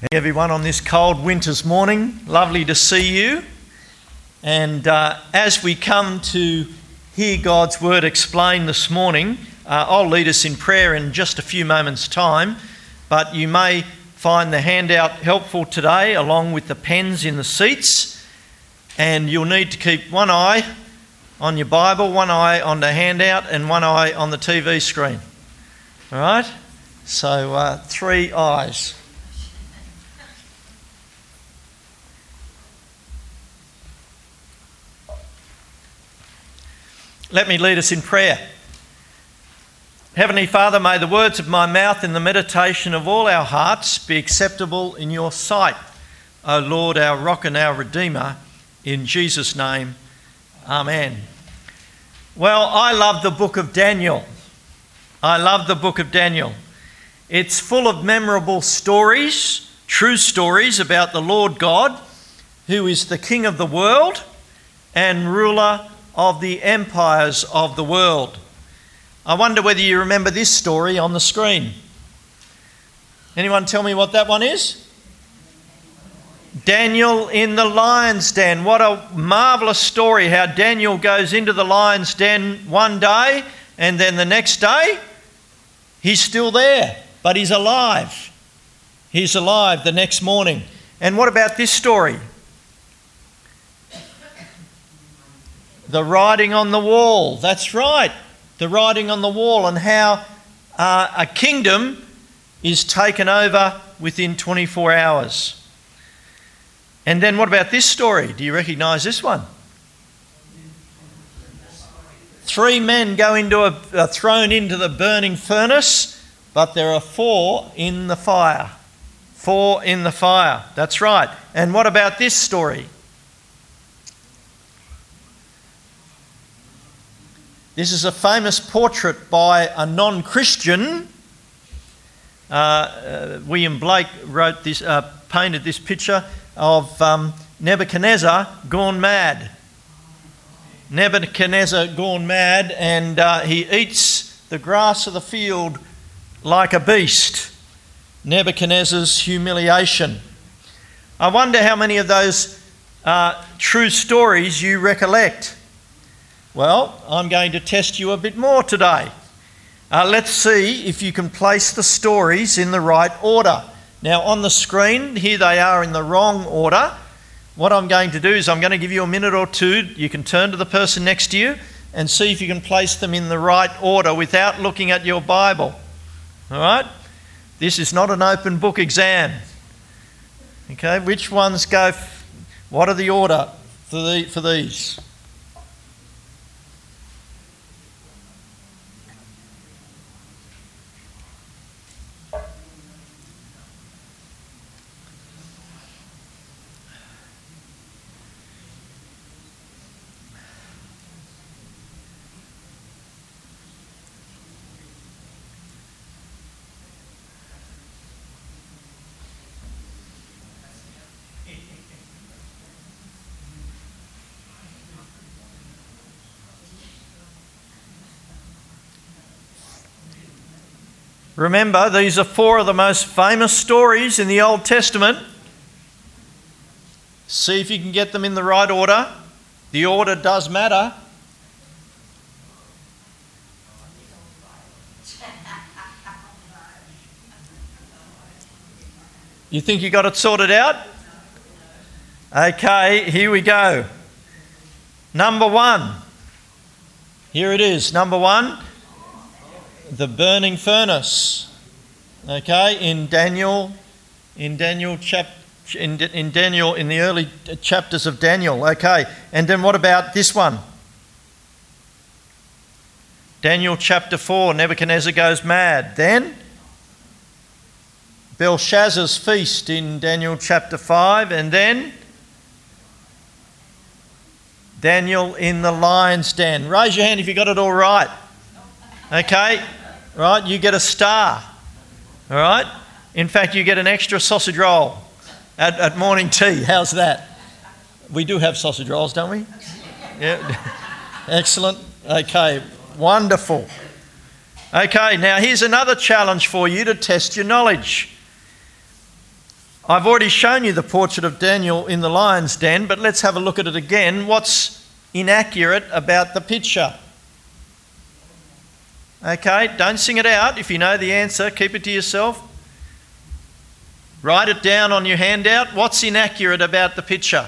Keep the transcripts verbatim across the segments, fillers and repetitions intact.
Hey everyone on this cold winter's morning, lovely to see you. And uh, as we come to hear God's word explained this morning, uh, I'll lead us in prayer in just a few moments' time, but you may find the handout helpful today along with the pens in the seats, and you'll need to keep one eye on your Bible, one eye on the handout and one eye on the T V screen. All right? So uh, three eyes. Let me lead us in prayer. Heavenly Father, may the words of my mouth and the meditation of all our hearts be acceptable in your sight, O Lord, our rock and our redeemer, in Jesus' name, amen. Well, I love the book of Daniel. I love the book of Daniel. It's full of memorable stories, true stories about the Lord God, who is the King of the world and ruler of the empires of the world. I wonder whether you remember this story on the screen. Anyone tell me what that one is? Daniel in the lion's den. What a marvellous story, how Daniel goes into the lion's den one day and then the next day he's still there, but he's alive. He's alive the next morning. And what about this story? The writing on the wall. That's right. The writing on the wall, and how uh, a kingdom is taken over within twenty-four hours. And then what about this story? Do you recognise this one? Three men go into a, are thrown into the burning furnace, but there are four in the fire. Four in the fire. That's right. And what about this story? This is a famous portrait by a non-Christian. Uh, uh, William Blake wrote this, uh, painted this picture of um, Nebuchadnezzar gone mad. Nebuchadnezzar gone mad, and uh, he eats the grass of the field like a beast. Nebuchadnezzar's humiliation. I wonder how many of those uh, true stories you recollect. Well, I'm going to test you a bit more today. Uh, let's see if you can place the stories in the right order. Now, on the screen, here they are in the wrong order. What I'm going to do is I'm going to give you a minute or two. You can turn to the person next to you and see if you can place them in the right order without looking at your Bible. All right? This is not an open book exam. Okay, which ones go... F- what are the order for, the, for these? Remember, these are four of the most famous stories in the Old Testament. See if you can get them in the right order. The order does matter. You think you got it sorted out? Okay, here we go. Number one. Here it is. Number one. The burning furnace, okay, in Daniel, in Daniel chap, in, in Daniel, in the early chapters of Daniel, okay. And then what about this one? Daniel chapter four, Nebuchadnezzar goes mad. Then Belshazzar's feast in Daniel chapter five, and then Daniel in the lion's den. Raise your hand if you got it all right. Okay. Right, you get a star, all right? In fact, you get an extra sausage roll at, at morning tea. How's that? We do have sausage rolls, don't we? Yeah, excellent. Okay, wonderful. Okay, now here's another challenge for you to test your knowledge. I've already shown you the portrait of Daniel in the lion's den, but let's have a look at it again. What's inaccurate about the picture? Okay, don't sing it out. If you know the answer, keep it to yourself. Write it down on your handout. What's inaccurate about the picture?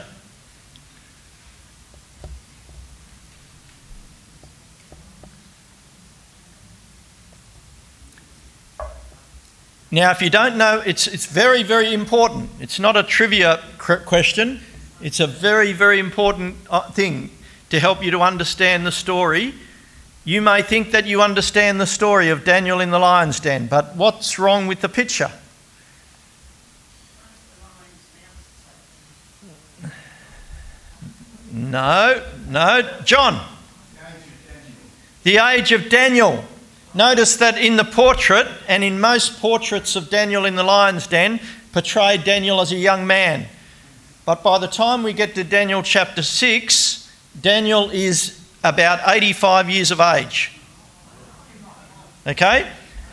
Now, if you don't know, it's, it's very, very important. It's not a trivia question. It's a very, very important thing to help you to understand the story. You may think that you understand the story of Daniel in the lion's den, but what's wrong with the picture? No, no. John. The age of Daniel. Notice that in the portrait, and in most portraits of Daniel in the lion's den, portray Daniel as a young man. But by the time we get to Daniel chapter six, Daniel is about eighty-five years of age. Okay?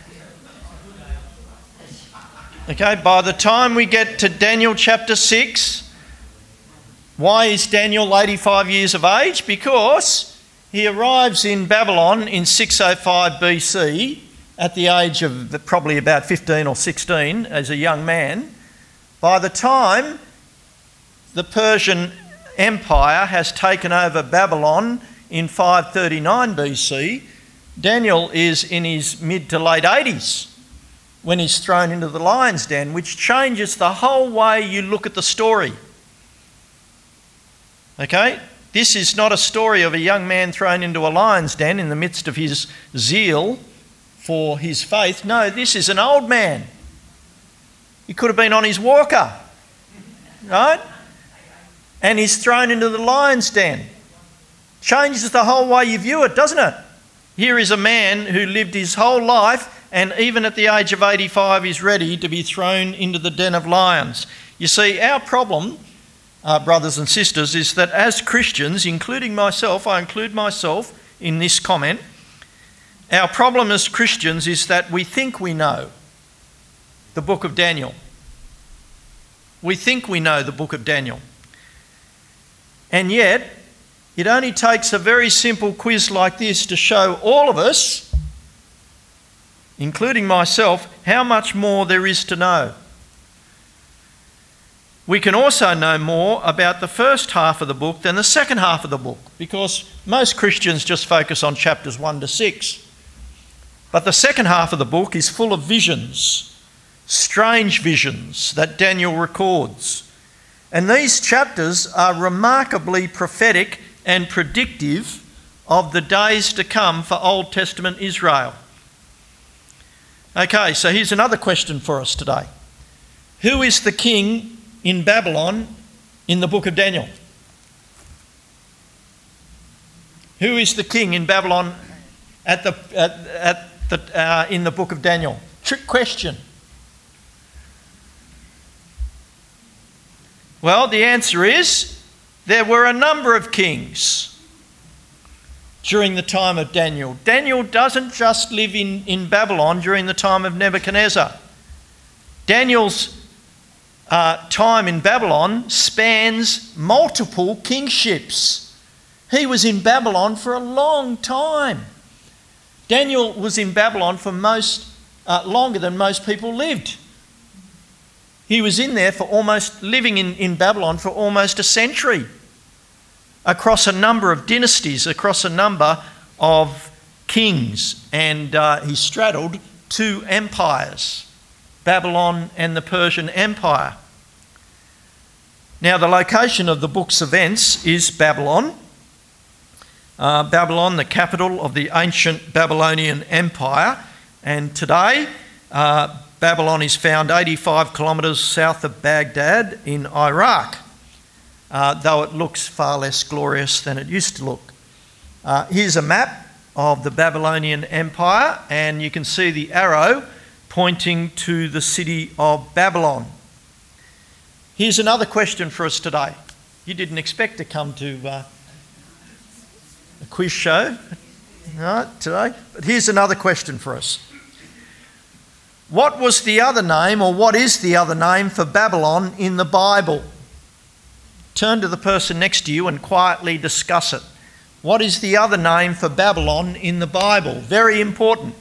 Okay, by the time we get to Daniel chapter six, why is Daniel eighty-five years of age? Because he arrives in Babylon in six oh five B C at the age of probably about fifteen or sixteen as a young man. By the time the Persian Empire has taken over Babylon in five thirty-nine B C, Daniel is in his mid to late eighties when he's thrown into the lion's den, which changes the whole way you look at the story. Okay? This is not a story of a young man thrown into a lion's den in the midst of his zeal for his faith. No, this is an old man. He could have been on his walker, right? And he's thrown into the lion's den. Changes the whole way you view it, doesn't it? Here is a man who lived his whole life, and even at the age of eighty-five is ready to be thrown into the den of lions. You see, our problem, Uh, brothers and sisters, is that as Christians, including myself, I include myself in this comment, our problem as Christians is that we think we know the book of Daniel. We think we know the book of Daniel. And yet, it only takes a very simple quiz like this to show all of us, including myself, how much more there is to know. We can also know more about the first half of the book than the second half of the book, because most Christians just focus on chapters one to six. But the second half of the book is full of visions, strange visions that Daniel records. And these chapters are remarkably prophetic and predictive of the days to come for Old Testament Israel. Okay, so here's another question for us today. Who is the king in Babylon in the book of Daniel? Who is the king in Babylon at the at, at the uh, in the book of Daniel? Trick question. Well, the answer is there were a number of kings during the time of Daniel. Daniel doesn't just live in, in Babylon during the time of Nebuchadnezzar. Daniel's Uh, time in Babylon spans multiple kingships. He was in Babylon for a long time. Daniel was in Babylon for most uh, longer than most people lived. He was in there for almost living in, in Babylon for almost a century, across a number of dynasties, across a number of kings, and uh, he straddled two empires, Babylon and the Persian Empire. Now, the location of the book's events is Babylon. Uh, Babylon, the capital of the ancient Babylonian Empire. And today, uh, Babylon is found eighty-five kilometres south of Baghdad in Iraq, uh, though it looks far less glorious than it used to look. Uh, here's a map of the Babylonian Empire, and you can see the arrow pointing to the city of Babylon. Here's another question for us today. You didn't expect to come to uh, a quiz show right, today, but here's another question for us. What was the other name, or what is the other name for Babylon in the Bible? Turn to the person next to you and quietly discuss it. What is the other name for Babylon in the Bible? Very important.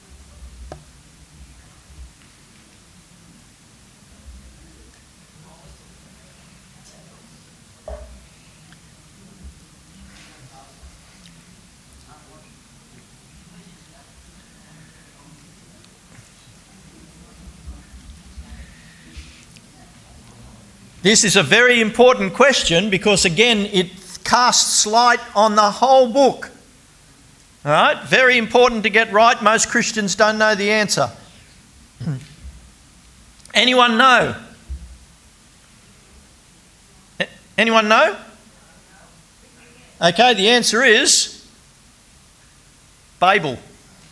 This is a very important question because, again, it casts light on the whole book. All right? Very important to get right. Most Christians don't know the answer. Anyone know? Anyone know? Okay, the answer is Babel.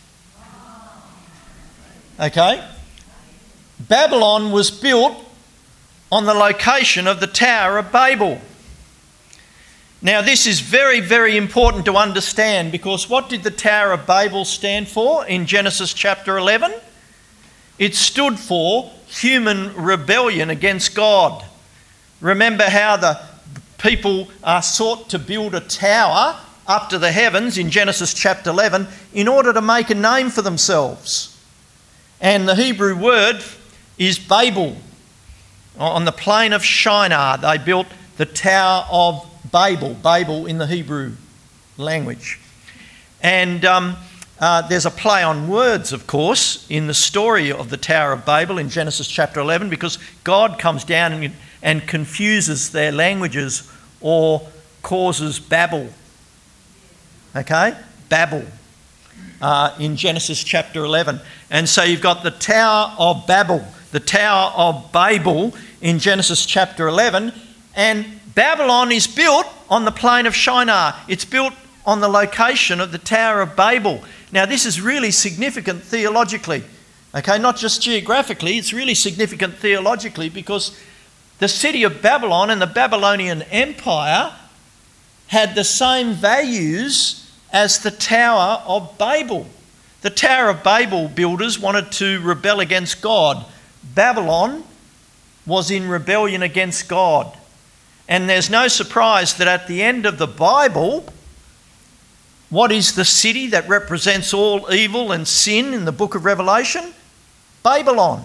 Okay? Babylon was built on the location of the Tower of Babel. Now, this is very, very important to understand because what did the Tower of Babel stand for in Genesis chapter eleven? It stood for human rebellion against God. Remember how the people uh, sought to build a tower up to the heavens in Genesis chapter eleven in order to make a name for themselves. And the Hebrew word is Babel. On the plain of Shinar, they built the Tower of Babel, Babel in the Hebrew language. And um, uh, there's a play on words, of course, in the story of the Tower of Babel in Genesis chapter eleven, because God comes down and, and confuses their languages or causes Babel. Okay? Babel uh, in Genesis chapter eleven. And so you've got the Tower of Babel, the Tower of Babel in Genesis chapter eleven, and Babylon is built on the plain of Shinar. It's built on the location of the Tower of Babel. Now, this is really significant theologically, okay, not just geographically, it's really significant theologically because the city of Babylon and the Babylonian Empire had the same values as the Tower of Babel. The Tower of Babel builders wanted to rebel against God. Babylon was in rebellion against God. And there's no surprise that at the end of the Bible, what is the city that represents all evil and sin in the book of Revelation? Babylon.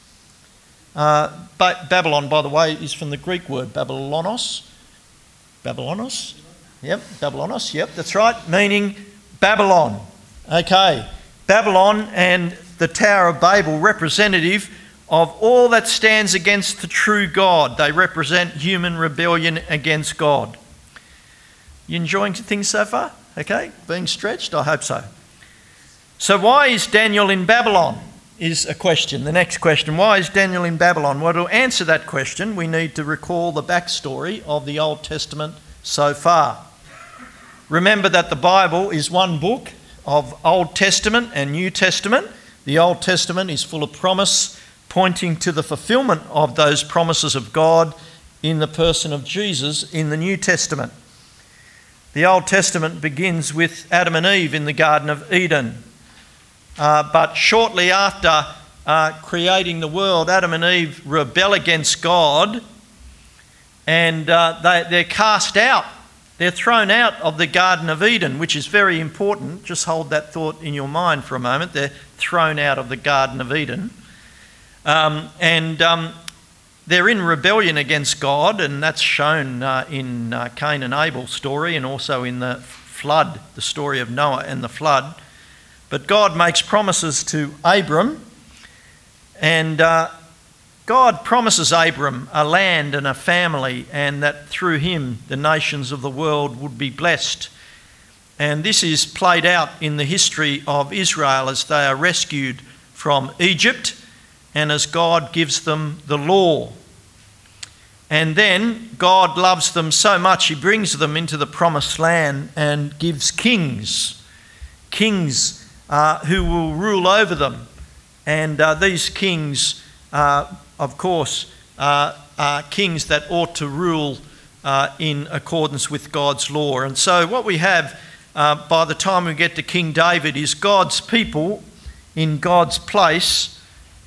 Uh, ba- Babylon, by the way, is from the Greek word Babylonos. Babylonos? Yep, Babylonos, yep, that's right, meaning Babylon. Okay, Babylon and the Tower of Babel, representative of all that stands against the true God. They represent human rebellion against God. You enjoying things so far? Okay, being stretched? I hope so. So why is Daniel in Babylon is a question. The next question, why is Daniel in Babylon? Well, to answer that question, we need to recall the backstory of the Old Testament so far. Remember that the Bible is one book of Old Testament and New Testament. The Old Testament is full of promise, pointing to the fulfillment of those promises of God in the person of Jesus in the New Testament. The Old Testament begins with Adam and Eve in the Garden of Eden. Uh, but shortly after uh, creating the world, Adam and Eve rebel against God and uh, they, they're cast out. They're thrown out of the Garden of Eden, which is very important. Just hold that thought in your mind for a moment. They're thrown out of the Garden of Eden. Um, and um, they're in rebellion against God, and that's shown uh, in uh, Cain and Abel's story and also in the flood, the story of Noah and the flood. But God makes promises to Abram, and uh, God promises Abram a land and a family, and that through him the nations of the world would be blessed. And this is played out in the history of Israel as they are rescued from Egypt and as God gives them the law. And then God loves them so much, he brings them into the promised land and gives kings, kings uh, who will rule over them. And uh, these kings, uh, of course, uh, are kings that ought to rule uh, in accordance with God's law. And so what we have uh, by the time we get to King David is God's people in God's place,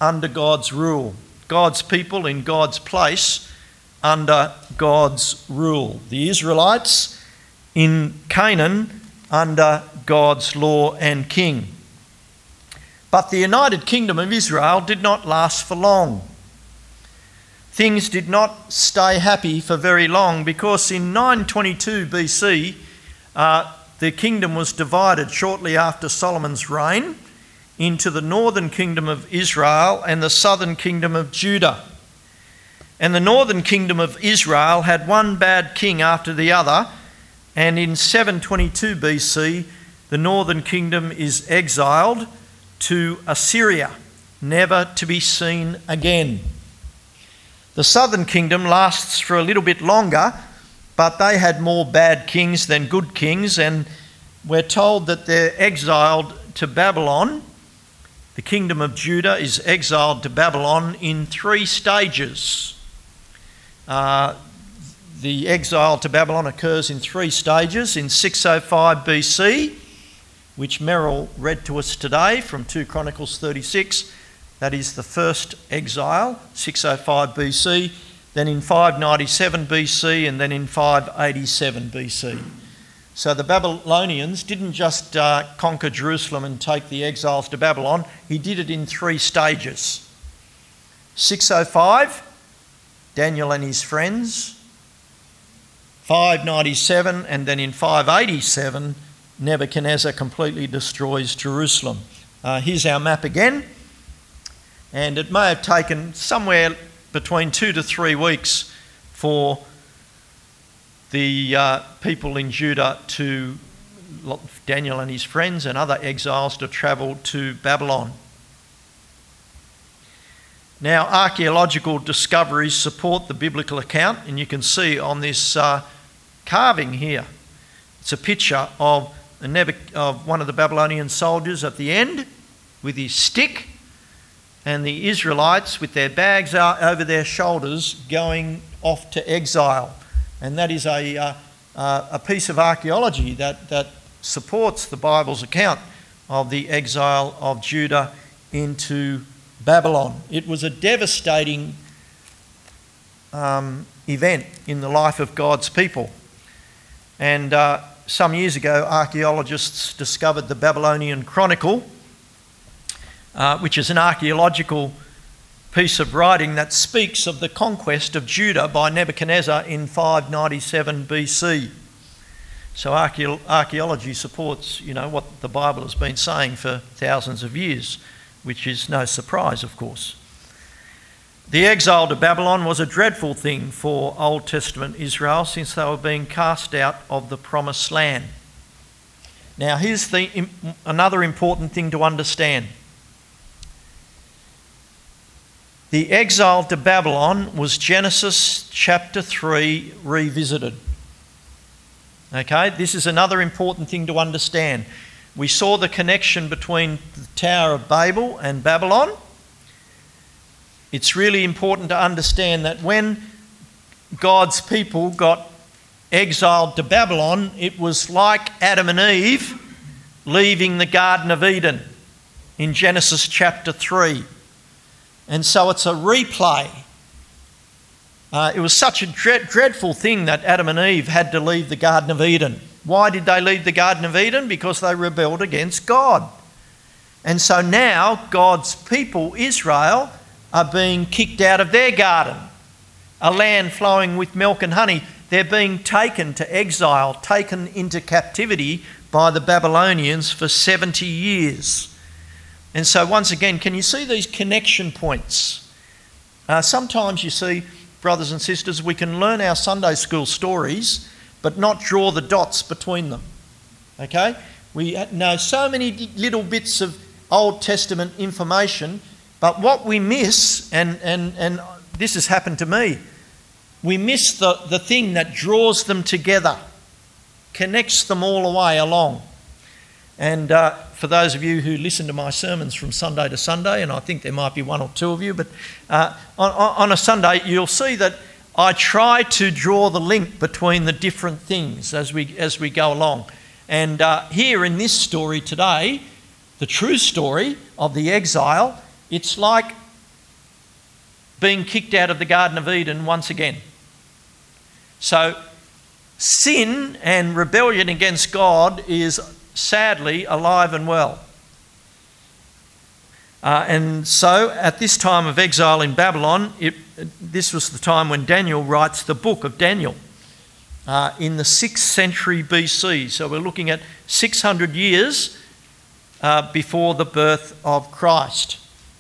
under God's rule. God's people in God's place under God's rule. The Israelites in Canaan under God's law and king. But the United Kingdom of Israel did not last for long. Things did not stay happy for very long, because in nine twenty-two B C, uh, the kingdom was divided shortly after Solomon's reign into the northern kingdom of Israel and the southern kingdom of Judah. And the northern kingdom of Israel had one bad king after the other, and in seven twenty-two B C, the northern kingdom is exiled to Assyria, never to be seen again. The southern kingdom lasts for a little bit longer, but they had more bad kings than good kings, and we're told that they're exiled to Babylon. The kingdom of Judah is exiled to Babylon in three stages. Uh, the exile to Babylon occurs in three stages. In six oh five B C, which Merrill read to us today from two Chronicles thirty-six, that is the first exile, six oh five B C, then in five ninety-seven B C, and then in five eighty-seven B C. So the Babylonians didn't just uh, conquer Jerusalem and take the exiles to Babylon. He did it in three stages. six oh five, Daniel and his friends. five ninety-seven, and then in five eighty-seven, Nebuchadnezzar completely destroys Jerusalem. Uh, here's our map again. And it may have taken somewhere between two to three weeks for the uh, people in Judah to, Daniel and his friends and other exiles, to travel to Babylon. Now, archaeological discoveries support the biblical account, and you can see on this uh, carving here, it's a picture of, a Nebuch- of one of the Babylonian soldiers at the end with his stick, and the Israelites with their bags out over their shoulders going off to exile. And that is a, uh, uh, a piece of archaeology that, that supports the Bible's account of the exile of Judah into Babylon. It was a devastating um, event in the life of God's people. And uh, some years ago, archaeologists discovered the Babylonian Chronicle, Uh, which is an archaeological piece of writing that speaks of the conquest of Judah by Nebuchadnezzar in five ninety-seven B C. So archae- archaeology supports, you know, what the Bible has been saying for thousands of years, which is no surprise, of course. The exile to Babylon was a dreadful thing for Old Testament Israel, since they were being cast out of the promised land. Now, here's the, another important thing to understand. The exile to Babylon was Genesis chapter three revisited. Okay, this is another important thing to understand. We saw the connection between the Tower of Babel and Babylon. It's really important to understand that when God's people got exiled to Babylon, it was like Adam and Eve leaving the Garden of Eden in Genesis chapter three. And so it's a replay. Uh, it was such a dread, dreadful thing that Adam and Eve had to leave the Garden of Eden. Why did they leave the Garden of Eden? Because they rebelled against God. And so now God's people, Israel, are being kicked out of their garden, a land flowing with milk and honey. They're being taken to exile, taken into captivity by the Babylonians for seventy years. And so once again, can you see these connection points? Uh, sometimes you see, brothers and sisters, we can learn our Sunday school stories but not draw the dots between them. Okay? We know so many little bits of Old Testament information, but what we miss, and, and, and this has happened to me, we miss the, the thing that draws them together, connects them all the way along. And uh, for those of you who listen to my sermons from Sunday to Sunday, and I think there might be one or two of you, but uh, on, on a Sunday you'll see that I try to draw the link between the different things as we as we go along. And uh, here in this story today, the true story of the exile, it's like being kicked out of the Garden of Eden once again. So sin and rebellion against God is sadly alive and well. Uh, and so at this time of exile in Babylon, it, this was the time when Daniel writes the book of Daniel uh, in the sixth century B C. So we're looking at six hundred years uh, before the birth of Christ.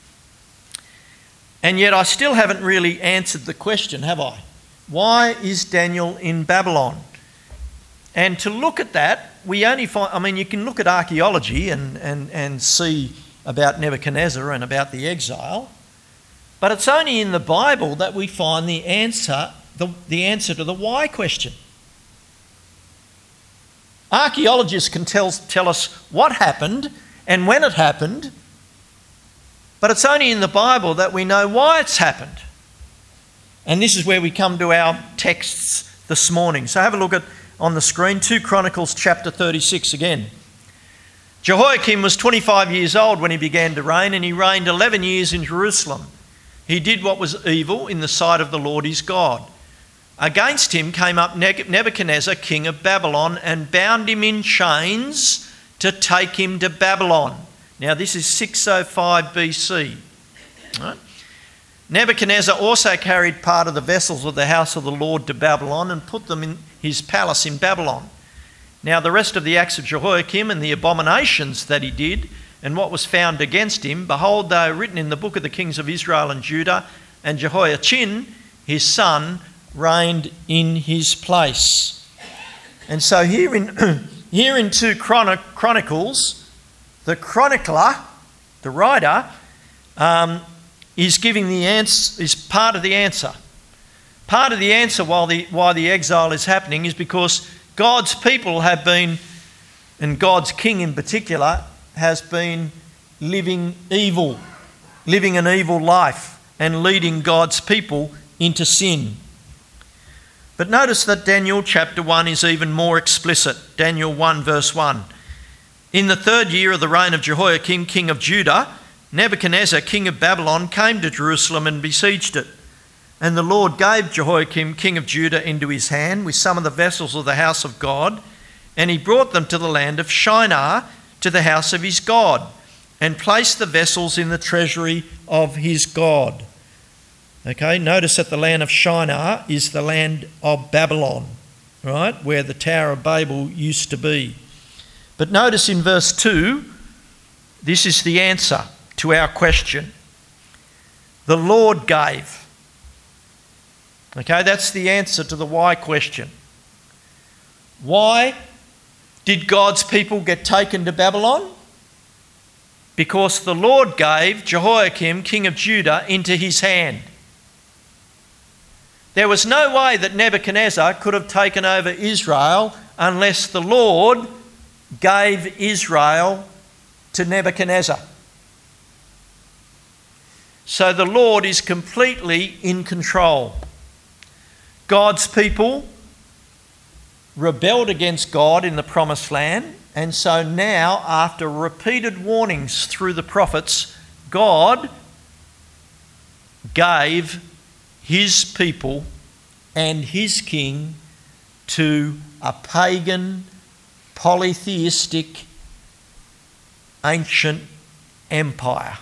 And yet I still haven't really answered the question, have I? Why is Daniel in Babylon? And to look at that, we only find, I mean, you can look at archaeology and, and, and see about Nebuchadnezzar and about the exile, but it's only in the Bible that we find the answer, the, the answer to the why question. Archaeologists can tell, tell us what happened and when it happened, but it's only in the Bible that we know why it's happened. And this is where we come to our texts this morning. So have a look at on the screen, Second Chronicles chapter thirty-six again. Jehoiakim was twenty-five years old when he began to reign, and he reigned eleven years in Jerusalem. He did what was evil in the sight of the Lord his God. Against him came up Nebuchadnezzar, king of Babylon, and bound him in chains to take him to Babylon. Now this is six oh five B C. Right? Nebuchadnezzar also carried part of the vessels of the house of the Lord to Babylon and put them in his palace in Babylon. Now the rest of the acts of Jehoiakim and the abominations that he did and what was found against him, behold, they are written in the book of the kings of Israel and Judah, and Jehoiachin, his son, reigned in his place. And so here in, here in Second Chronicles, the chronicler, the writer, um, is giving the answer, is part of the answer. Part of the answer while the, why the exile is happening is because God's people have been, and God's king in particular, has been living evil, living an evil life and leading God's people into sin. But notice that Daniel chapter one is even more explicit. Daniel one verse one. In the third year of the reign of Jehoiakim, king of Judah, Nebuchadnezzar, king of Babylon, came to Jerusalem and besieged it. And the Lord gave Jehoiakim, king of Judah, into his hand with some of the vessels of the house of God, and he brought them to the land of Shinar, to the house of his God, and placed the vessels in the treasury of his God. Okay, notice that the land of Shinar is the land of Babylon, right, where the Tower of Babel used to be. But notice in verse two, this is the answer to our question. The Lord gave. Okay, that's the answer to the why question. Why did God's people get taken to Babylon? Because the Lord gave Jehoiakim, king of Judah, into his hand. There was no way that Nebuchadnezzar could have taken over Israel unless the Lord gave Israel to Nebuchadnezzar. So the Lord is completely in control. God's people rebelled against God in the promised land, and so now, after repeated warnings through the prophets, God gave his people and his king to a pagan, polytheistic, ancient empire.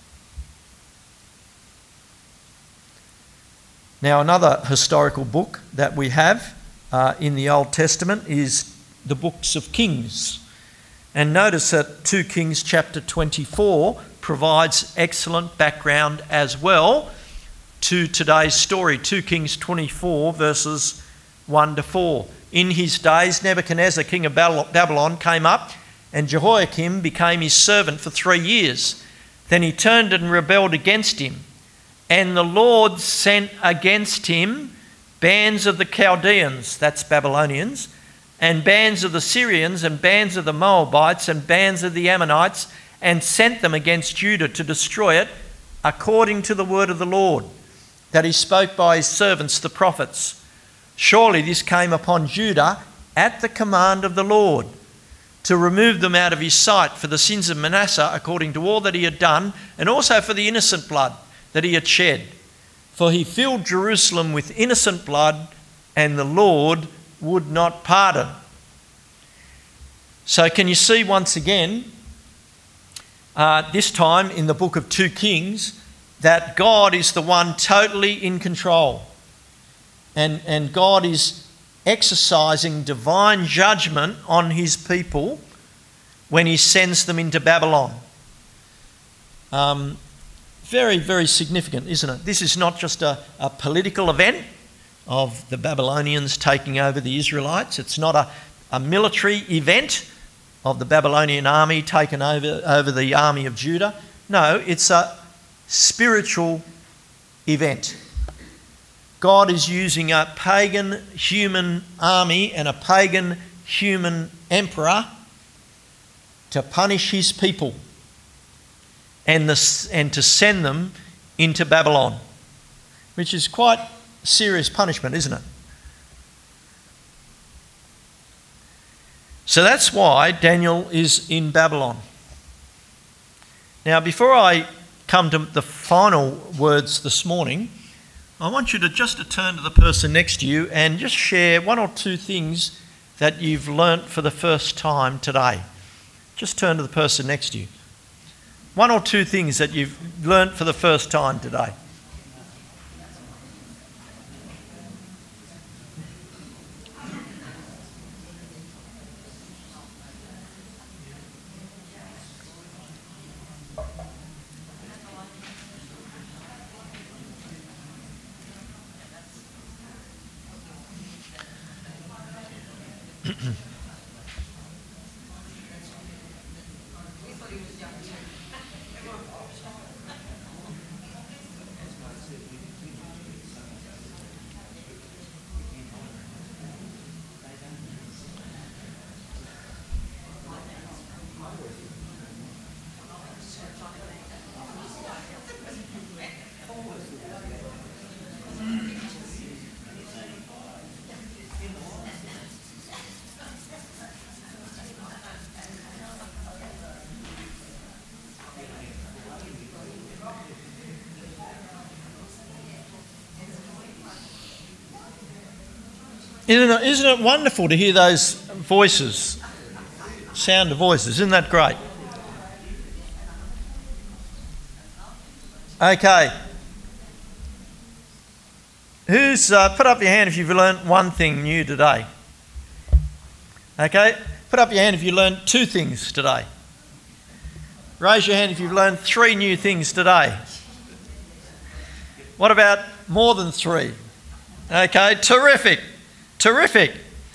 Now, another historical book that we have uh, in the Old Testament is the books of Kings. And notice that Second Kings chapter twenty-four provides excellent background as well to today's story. Second Kings twenty-four verses one to four. In his days, Nebuchadnezzar, king of Babylon, came up, and Jehoiakim became his servant for three years. Then he turned and rebelled against him. And the Lord sent against him bands of the Chaldeans, that's Babylonians, and bands of the Syrians, and bands of the Moabites, and bands of the Ammonites, and sent them against Judah to destroy it, according to the word of the Lord, that he spoke by his servants the prophets. Surely this came upon Judah at the command of the Lord, to remove them out of his sight for the sins of Manasseh, according to all that he had done, and also for the innocent blood that he had shed. For he filled Jerusalem with innocent blood, and the Lord would not pardon. So can you see once again, uh, this time in the book of two Kings, that God is the one totally in control. And, and God is exercising divine judgment on his people when he sends them into Babylon. Um, very, very significant, isn't it? This is not just a, a political event of the Babylonians taking over the Israelites. It's not a, a military event of the Babylonian army taking over, over the army of Judah. No, it's a spiritual event. God is using a pagan human army and a pagan human emperor to punish his people and, the, and to send them into Babylon, which is quite serious punishment, isn't it? So that's why Daniel is in Babylon. Now, before I come to the final words this morning, I want you to just to turn to the person next to you and just share one or two things that you've learnt for the first time today. Just turn to the person next to you. One or two things that you've learnt for the first time today. Isn't it, isn't it wonderful to hear those voices, sound of voices? Isn't that great? Okay. Who's, uh, put up your hand if you've learnt one thing new today. Okay. Put up your hand if you learnt two things today. Raise your hand if you've learned three new things today. What about more than three? Okay, terrific. Terrific.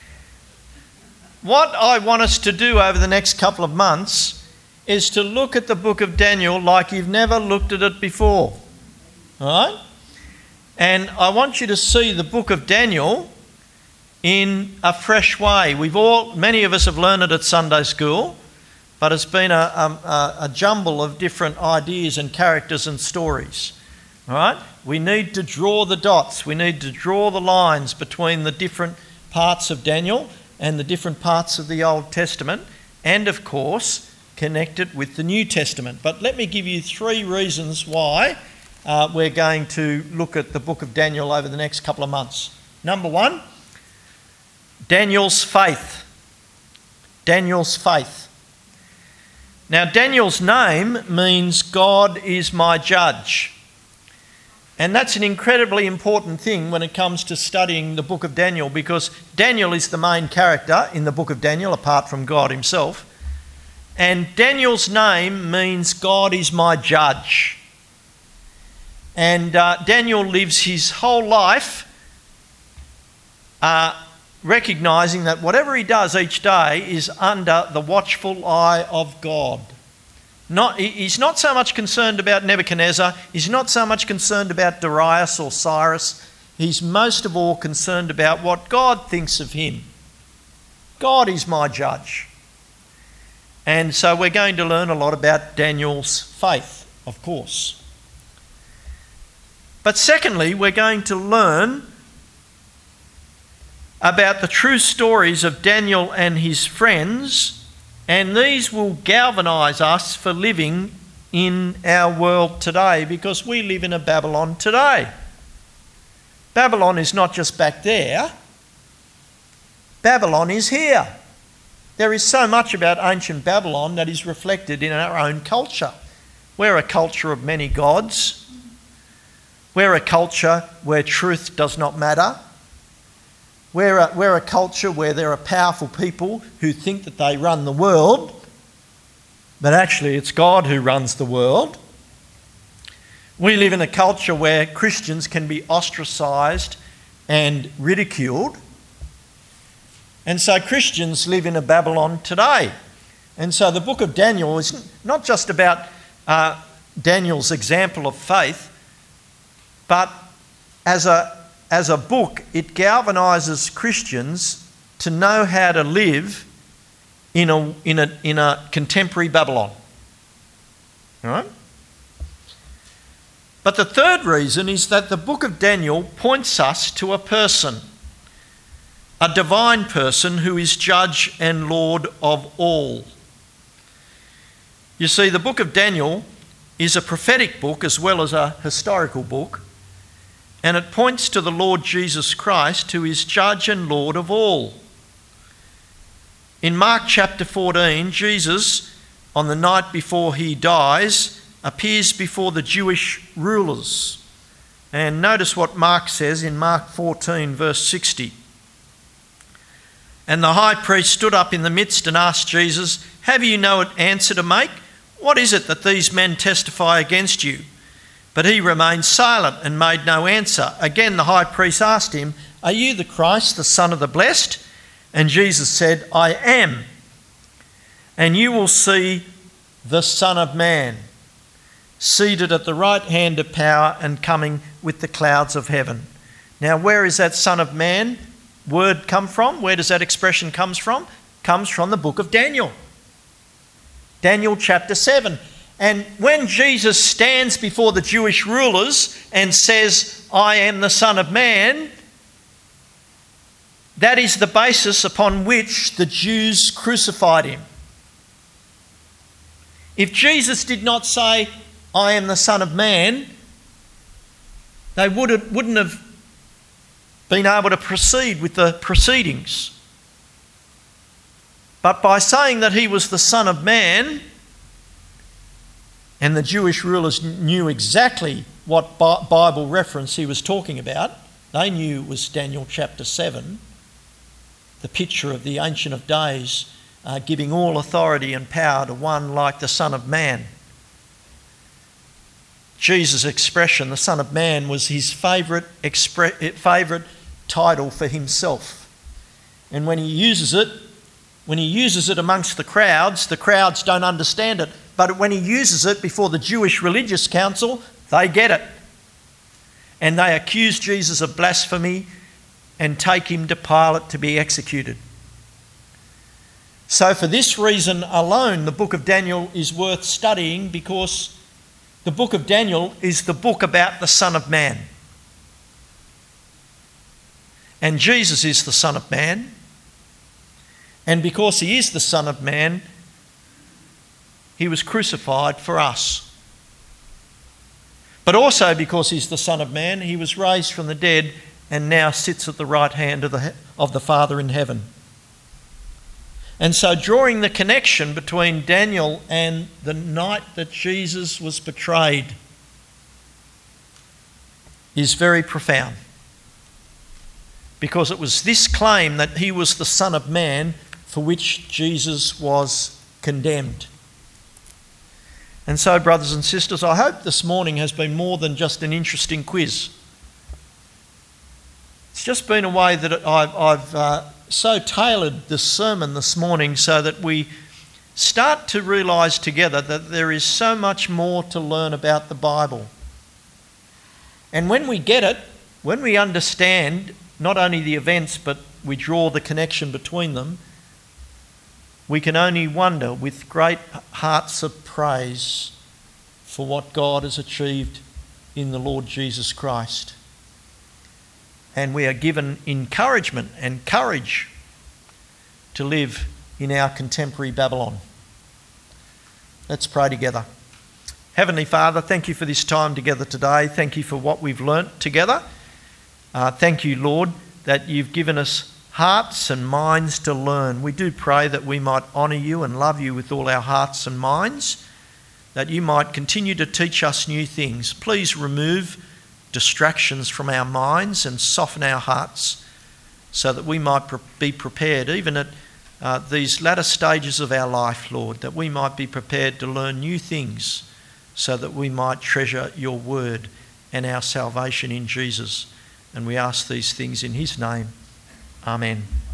What I want us to do over the next couple of months is to look at the book of Daniel like you've never looked at it before. All right? And I want you to see the book of Daniel in a fresh way. We've all, many of us have learned it at Sunday school, but it's been a, a, a jumble of different ideas and characters and stories. All right? We need to draw the dots. We need to draw the lines between the different parts of Daniel and the different parts of the Old Testament, and of course connect it with the New Testament. But let me give you three reasons why uh, we're going to look at the book of Daniel over the next couple of months. Number one, Daniel's faith. Daniel's faith. Now, Daniel's name means God is my judge. And that's an incredibly important thing when it comes to studying the book of Daniel, because Daniel is the main character in the book of Daniel, apart from God himself. And Daniel's name means God is my judge. And uh, Daniel lives his whole life uh, recognising that whatever he does each day is under the watchful eye of God. Not, he's not so much concerned about Nebuchadnezzar. He's not so much concerned about Darius or Cyrus. He's most of all concerned about what God thinks of him. God is my judge. And so we're going to learn a lot about Daniel's faith, of course. But secondly, we're going to learn about the true stories of Daniel and his friends, and these will galvanise us for living in our world today, because we live in a Babylon today. Babylon is not just back there. Babylon is here. There is so much about ancient Babylon that is reflected in our own culture. We're a culture of many gods. We're a culture where truth does not matter. We're a, we're a culture where there are powerful people who think that they run the world, but actually it's God who runs the world. We live in a culture where Christians can be ostracised and ridiculed. And so Christians live in a Babylon today. And so the book of Daniel is not just about uh, Daniel's example of faith, but as a, as a book, it galvanises Christians to know how to live in a, in a, in a contemporary Babylon. All right? But the third reason is that the book of Daniel points us to a person, a divine person who is judge and Lord of all. You see, the book of Daniel is a prophetic book as well as a historical book, and it points to the Lord Jesus Christ, who is judge and Lord of all. In Mark chapter fourteen, Jesus, on the night before he dies, appears before the Jewish rulers. And notice what Mark says in Mark fourteen, verse sixty. And the high priest stood up in the midst and asked Jesus, "Have you no answer to make? What is it that these men testify against you?" But he remained silent and made no answer. Again the high priest asked him, "Are you the Christ, the Son of the Blessed?" And Jesus said, "I am. And you will see the Son of Man seated at the right hand of power and coming with the clouds of heaven." Now, where is that Son of Man word come from? Where does that expression comes from? Comes from the book of Daniel. Daniel chapter seven. And when Jesus stands before the Jewish rulers and says, "I am the Son of Man," that is the basis upon which the Jews crucified him. If Jesus did not say, "I am the Son of Man," they would have, wouldn't have been able to proceed with the proceedings. But by saying that he was the Son of Man, and the Jewish rulers knew exactly what Bible reference he was talking about, they knew it was Daniel chapter seven, the picture of the Ancient of Days, uh, giving all authority and power to one like the Son of Man. Jesus' expression, the Son of Man, was his favourite expre- favourite title for himself. And when he uses it, when he uses it amongst the crowds, the crowds don't understand it. But when he uses it before the Jewish religious council, they get it. And they accuse Jesus of blasphemy and take him to Pilate to be executed. So for this reason alone, the book of Daniel is worth studying, because the book of Daniel is the book about the Son of Man. And Jesus is the Son of Man. And because he is the Son of Man, he was crucified for us. But also because he's the Son of Man, he was raised from the dead and now sits at the right hand of the, of the Father in heaven. And so drawing the connection between Daniel and the night that Jesus was betrayed is very profound. Because it was this claim that he was the Son of Man for which Jesus was condemned. And so, brothers and sisters, I hope this morning has been more than just an interesting quiz. It's just been a way that I've, I've uh, so tailored this sermon this morning so that we start to realise together that there is so much more to learn about the Bible. And when we get it, when we understand not only the events but we draw the connection between them, we can only wonder with great hearts of praise for what God has achieved in the Lord Jesus Christ. And we are given encouragement and courage to live in our contemporary Babylon. Let's pray together. Heavenly Father, thank you for this time together today. Thank you for what we've learnt together. Uh, thank you, Lord, that you've given us hearts and minds to learn. We do pray that we might honour you and love you with all our hearts and minds, that you might continue to teach us new things. Please remove distractions from our minds and soften our hearts so that we might be prepared, even at uh, these latter stages of our life, Lord, that we might be prepared to learn new things so that we might treasure your word and our salvation in Jesus. And we ask these things in his name. Amen.